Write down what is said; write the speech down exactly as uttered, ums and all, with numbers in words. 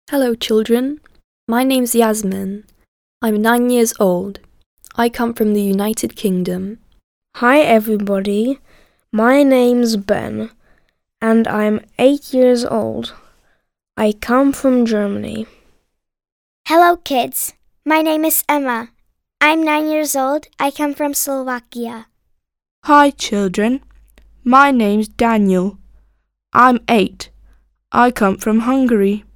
Hello, children. My name's Yasmin. I'm nine years old. I come from the United Kingdom. Hi, everybody. My name's Ben, and I'm eight years old. I come from Germany. Hello, kids. My name is Emma. I'm nine years old. I come from Slovakia. Hi, children. My name's Daniel. I'm eight. I come from Hungary.